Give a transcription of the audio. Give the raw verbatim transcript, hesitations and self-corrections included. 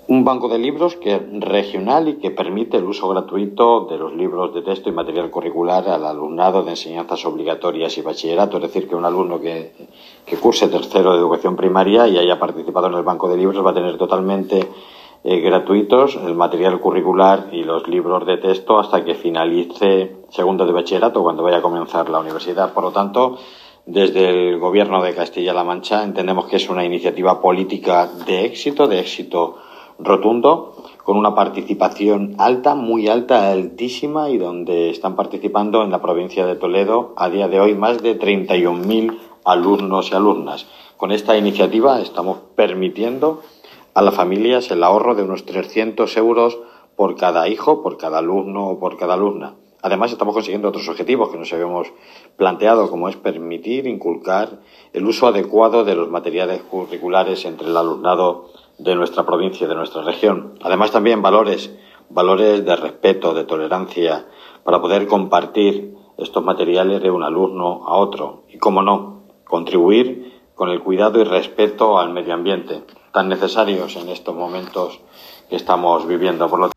Un banco de libros que es regional y que permite el uso gratuito de los libros de texto y material curricular al alumnado de enseñanzas obligatorias y bachillerato. Es decir, que un alumno que, que curse tercero de educación primaria y haya participado en el banco de libros va a tener totalmente eh, gratuitos el material curricular y los libros de texto hasta que finalice segundo de bachillerato, cuando vaya a comenzar la universidad. Por lo tanto, desde el Gobierno de Castilla-La Mancha entendemos que es una iniciativa política de éxito, de éxito rotundo, con una participación alta, muy alta, altísima, y donde están participando en la provincia de Toledo a día de hoy más de treinta y un mil alumnos y alumnas. Con esta iniciativa estamos permitiendo a las familias el ahorro de unos trescientos euros por cada hijo, por cada alumno o por cada alumna. Además, estamos consiguiendo otros objetivos que nos habíamos planteado, como es permitir, inculcar el uso adecuado de los materiales curriculares entre el alumnado de nuestra provincia, de nuestra región. Además, también valores, valores de respeto, de tolerancia, para poder compartir estos materiales de un alumno a otro. Y, cómo no, contribuir con el cuidado y respeto al medio ambiente, tan necesarios en estos momentos que estamos viviendo. Por lo